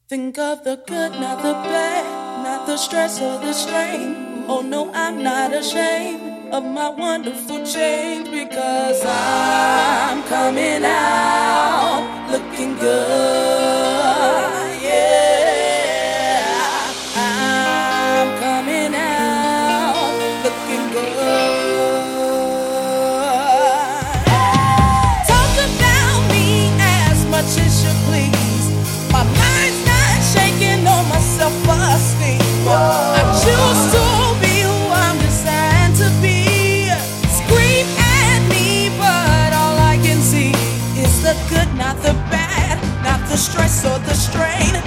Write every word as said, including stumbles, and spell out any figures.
Think of the good, not the bad, not the stress or the strain. Oh no, I'm not ashamed of my wonderful change because I'm coming out looking good. Yeah, I'm coming out looking good. Talk about me as much as you please. My mind's not shaking on my self-esteem. I choose to be who I'm designed to be. Scream at me, but all I can see is the good, not the bad, not the stress or the strain.